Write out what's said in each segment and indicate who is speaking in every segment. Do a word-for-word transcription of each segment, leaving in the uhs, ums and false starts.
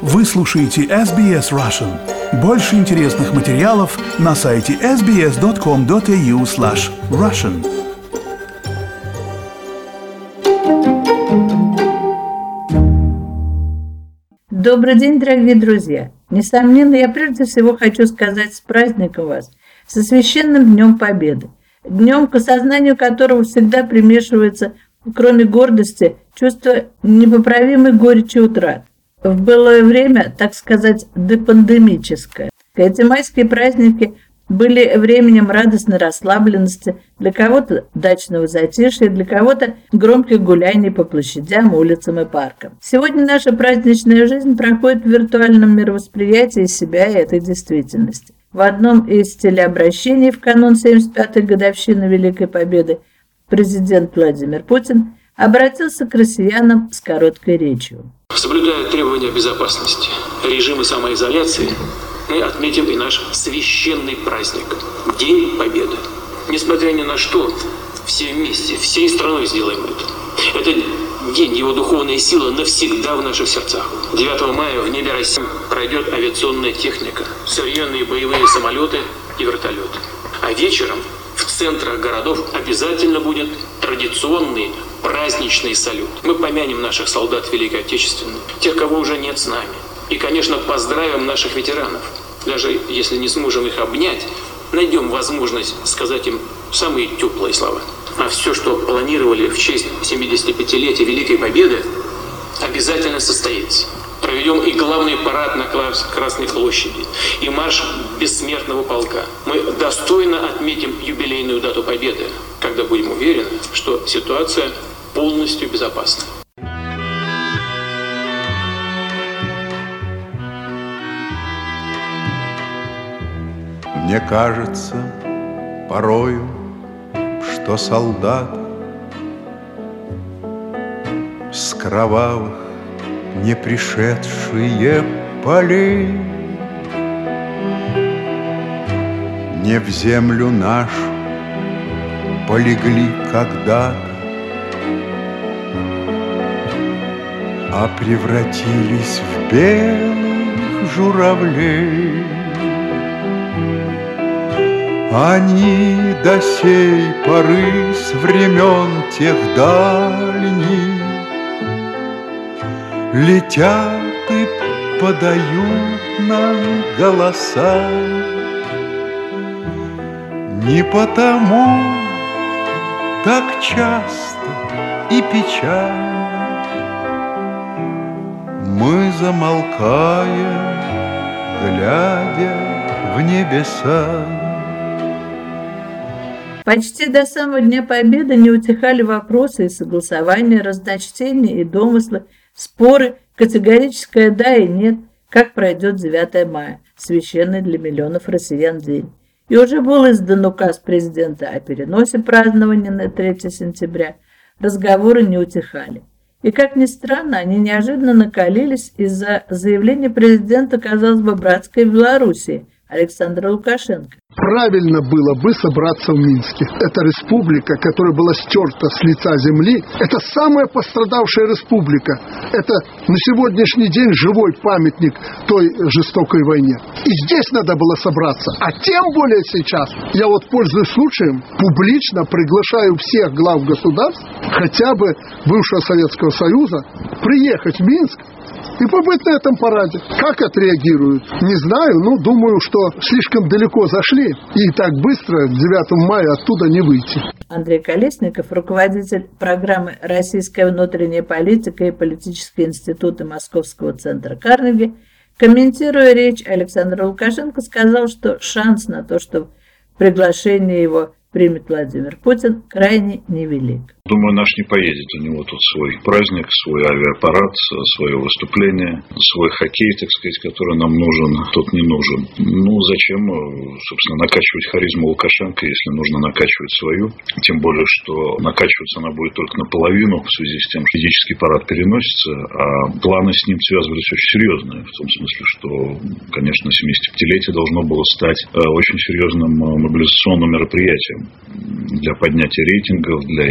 Speaker 1: Вы слушаете эс би эс Russian. Больше интересных материалов на сайте эс би эс точка ком точка эй ю слэш Russian.
Speaker 2: Добрый день, дорогие друзья! Несомненно, я прежде всего хочу сказать с праздником вас, со священным Днем Победы, днем, к осознанию которого всегда примешивается, кроме гордости, чувство непоправимой горечи утрат. В былое время, так сказать, допандемическое. Эти майские праздники были временем радостной расслабленности, для кого-то дачного затишья, для кого-то громких гуляний по площадям, улицам и паркам. Сегодня наша праздничная жизнь проходит в виртуальном мировосприятии себя и этой действительности. В одном из телеобращений в канун семьдесят пятой годовщины Великой Победы президент Владимир Путин обратился к россиянам с короткой речью.
Speaker 3: Соблюдая требования безопасности, режимы самоизоляции, мы отметим и наш священный праздник – День Победы. Несмотря ни на что, все вместе, всей страной сделаем это. Этот день, его духовная сила навсегда в наших сердцах. девятого мая в небе России пройдет авиационная техника, современные боевые самолеты и вертолеты. А вечером в центрах городов обязательно будет традиционный праздничный салют. Мы помянем наших солдат Великой Отечественной, тех, кого уже нет с нами. И, конечно, поздравим наших ветеранов. Даже если не сможем их обнять, найдем возможность сказать им самые теплые слова. А все, что планировали в честь семидесятипятилетия Великой Победы, обязательно состоится. Проведем и главный парад на Красной площади, и марш бессмертного полка. Мы достойно отметим юбилейную дату Победы, когда будем уверены, что ситуация полностью безопасна.
Speaker 4: Мне кажется порою, что солдат с кровавых не пришедшие полей не в землю нашу полегли когда-то, а превратились в белых журавлей. Они до сей поры с времен тех дальних летят и подают нам голоса. Не потому так часто и печально мы замолкаем, глядя в небеса.
Speaker 2: Почти до самого Дня Победы не утихали вопросы и согласования, разночтения и домыслы, споры, категорическое «да» и «нет», как пройдет девятое мая, священный для миллионов россиян день. И уже был издан указ президента о переносе празднования на третье сентября, разговоры не утихали. И, как ни странно, они неожиданно накалились из-за заявления президента, казалось бы, братской Белоруссии, Александра Лукашенко.
Speaker 5: Правильно было бы собраться в Минске. Это республика, которая была стерта с лица земли. Это самая пострадавшая республика. Это на сегодняшний день живой памятник той жестокой войне. И здесь надо было собраться. А тем более сейчас, я вот, пользуясь случаем, публично приглашаю всех глав государств, хотя бы бывшего Советского Союза, приехать в Минск и побыть на этом параде. Как отреагируют? Не знаю, но думаю, что слишком далеко зашли, и так быстро к девятому мая оттуда не выйти.
Speaker 2: Андрей Колесников, руководитель программы «Российская внутренняя политика» и политические институты Московского центра Карнеги, комментируя речь Александра Лукашенко, сказал, что шанс на то, что приглашение его примет Владимир Путин, крайне невелик.
Speaker 6: Думаю, наш не поедет. У него тут свой праздник, свой авиапарад, свое выступление, свой хоккей, так сказать, который нам нужен, тот не нужен. Ну, зачем, собственно, накачивать харизму Лукашенко, если нужно накачивать свою? Тем более, что накачиваться она будет только наполовину в связи с тем, что физический парад переносится, а планы с ним связывались очень серьезные. В том смысле, что, конечно, семидесятипятилетие должно было стать очень серьезным мобилизационным мероприятием для поднятия рейтингов, для единения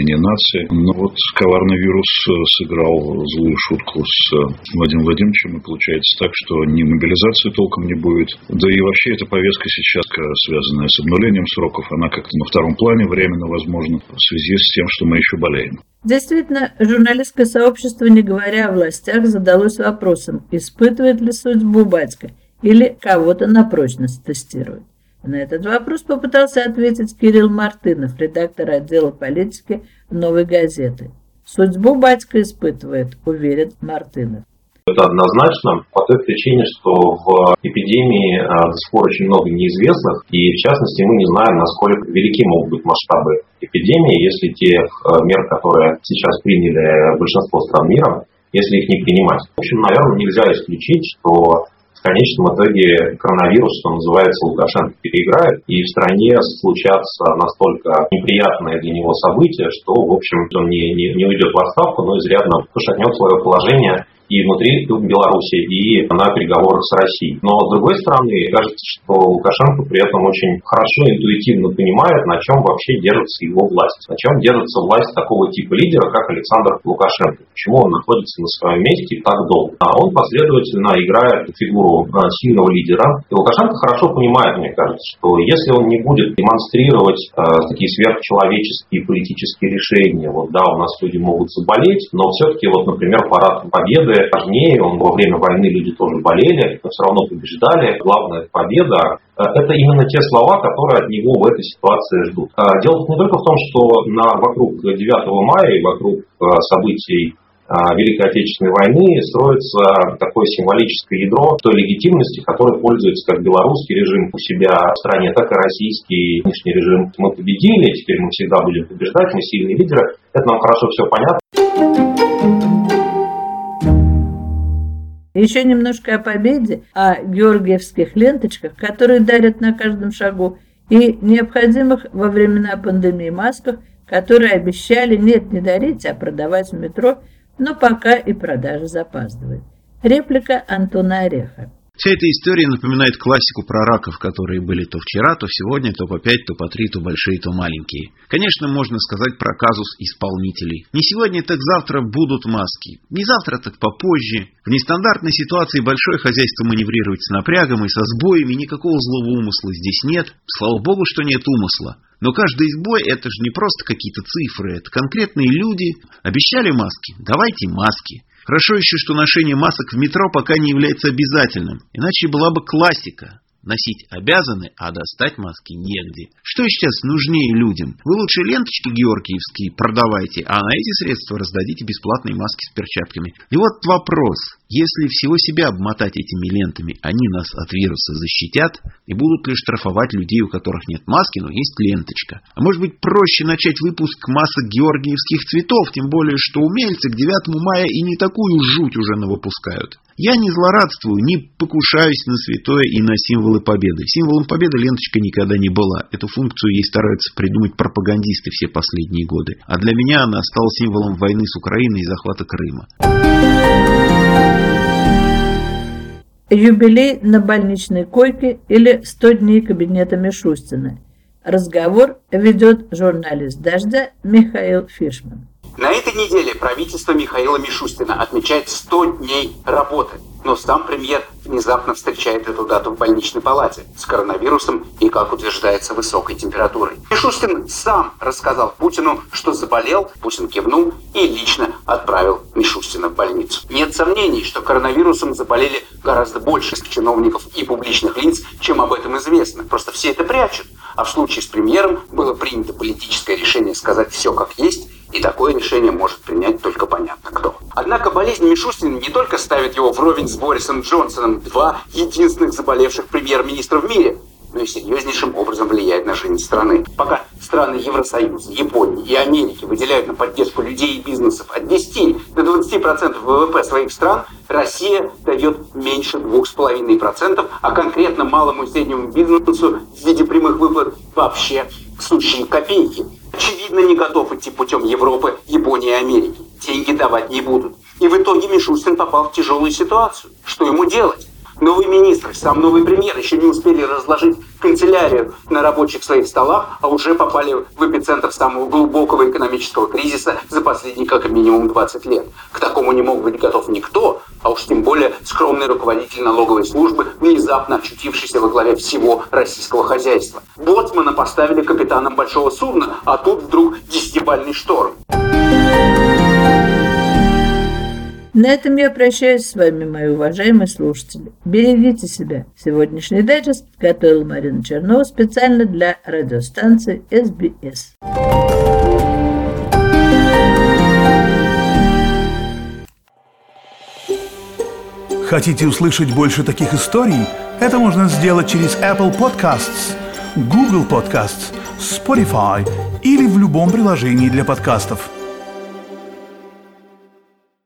Speaker 6: единение нации. Но вот коварный вирус сыграл злую шутку с Владимиром Владимировичем, и получается так, что ни мобилизации толком не будет. Да и вообще эта повестка сейчас, связанная с обнулением сроков, она как-то на втором плане временно, возможно, в связи с тем, что мы еще болеем.
Speaker 2: Действительно, журналистское сообщество, не говоря о властях, задалось вопросом, испытывает ли судьбу батька или кого-то на прочность тестирует. На этот вопрос попытался ответить Кирилл Мартынов, редактор отдела политики «Новой газеты». Судьбу батька испытывает, уверен Мартынов.
Speaker 7: Это однозначно по той причине, что в эпидемии до сих пор очень много неизвестных, и в частности мы не знаем, насколько велики могут быть масштабы эпидемии, если тех мер, которые сейчас приняли большинство стран мира, если их не принимать. В общем, наверное, нельзя исключить, что в конечном итоге коронавирус, что называется, Лукашенко переиграет, и в стране случатся настолько неприятные для него события, что, в общем, он не, не, не уйдет в отставку, но изрядно пошатнет свое положение и внутри Беларуси, и на переговорах с Россией. Но, с другой стороны, кажется, что Лукашенко при этом очень хорошо интуитивно понимает, на чем вообще держится его власть. На чем держится власть такого типа лидера, как Александр Лукашенко. Почему он находится на своем месте так долго. А он последовательно играет фигуру сильного лидера. И Лукашенко хорошо понимает, мне кажется, что если он не будет демонстрировать э, такие сверхчеловеческие политические решения, вот да, у нас люди могут заболеть, но все-таки, вот, например, парад Победы важнее, он во время войны люди тоже болели, но все равно побеждали, главное это победа. Это именно те слова, которые от него в этой ситуации ждут. Дело не только в том, что на, вокруг девятого мая и вокруг событий Великой Отечественной войны строится такое символическое ядро той легитимности, которой пользуется как белорусский режим у себя в стране, так и российский нынешний режим. Мы победили, теперь мы всегда будем побеждать, мы сильные лидеры. Это нам хорошо все понятно.
Speaker 2: Еще немножко о победе, о георгиевских ленточках, которые дарят на каждом шагу, и необходимых во времена пандемии масках, которые обещали нет, не дарить, а продавать в метро, но пока и продажа запаздывает. Реплика Антона Ореха.
Speaker 8: Вся эта история напоминает классику про раков, которые были то вчера, то сегодня, то по пять, то по три, то большие, то маленькие. Конечно, можно сказать про казус исполнителей. Не сегодня, так завтра будут маски. Не завтра, так попозже. В нестандартной ситуации большое хозяйство маневрировать с напрягом и со сбоями, никакого злого умысла здесь нет. Слава богу, что нет умысла. Но каждый сбой — это же не просто какие-то цифры, это конкретные люди. Обещали маски? Давайте маски. Хорошо еще, что ношение масок в метро пока не является обязательным. Иначе была бы классика. Носить обязаны, а достать маски негде. Что сейчас нужнее людям? Вы лучше ленточки георгиевские продавайте, а на эти средства раздадите бесплатные маски с перчатками. И вот вопрос. Если всего себя обмотать этими лентами, они нас от вируса защитят? И будут ли штрафовать людей, у которых нет маски, но есть ленточка? А может быть, проще начать выпуск масок георгиевских цветов, тем более, что умельцы к девятому мая и не такую жуть уже навыпускают. Я не злорадствую, не покушаюсь на святое и на символы победы. Символом победы ленточка никогда не была. Эту функцию ей стараются придумать пропагандисты все последние годы. А для меня она стала символом войны с Украиной и захвата Крыма.
Speaker 2: Юбилей на больничной койке или сто дней кабинета Мишустина. Разговор ведет журналист «Дождя» Михаил Фишман.
Speaker 9: На этой неделе правительство Михаила Мишустина отмечает сто дней работы. Но сам премьер внезапно встречает эту дату в больничной палате с коронавирусом и, как утверждается, высокой температурой. Мишустин сам рассказал Путину, что заболел, Путин кивнул и лично отправил Мишустина в больницу. Нет сомнений, что коронавирусом заболели гораздо больше чиновников и публичных лиц, чем об этом известно. Просто все это прячут. А в случае с премьером было принято политическое решение сказать все как есть, и такое решение может принять только понятно кто. Однако болезнь Мишустина не только ставит его вровень с Борисом Джонсоном, два единственных заболевших премьер-министра в мире, но и серьезнейшим образом влияет на жизнь страны. Пока страны Евросоюза, Японии и Америки выделяют на поддержку людей и бизнесов от десяти до двадцати процентов ВВП своих стран, Россия дает меньше двух с половиной процентов, а конкретно малому и среднему бизнесу в виде прямых выплат вообще сущие копейки. Очевидно, не готов идти путем Европы, Японии и Америки. Деньги давать не будут. И в итоге Мишустин попал в тяжелую ситуацию. Что ему делать? Новый министр, сам новый премьер еще не успели разложить канцелярию на рабочих своих столах, а уже попали в эпицентр самого глубокого экономического кризиса за последние как минимум двадцать лет. К такому не мог быть готов никто, а уж тем более скромный руководитель налоговой службы, внезапно очутившийся во главе всего российского хозяйства. Боцмана поставили капитаном большого судна, а тут вдруг десятибальный шторм.
Speaker 2: На этом я прощаюсь с вами, мои уважаемые слушатели. Берегите себя. Сегодняшний дайджест готовила Марина Чернова специально для радиостанции эс би эс.
Speaker 1: Хотите услышать больше таких историй? Это можно сделать через Apple Podcasts, Google Podcasts, Spotify или в любом приложении для подкастов.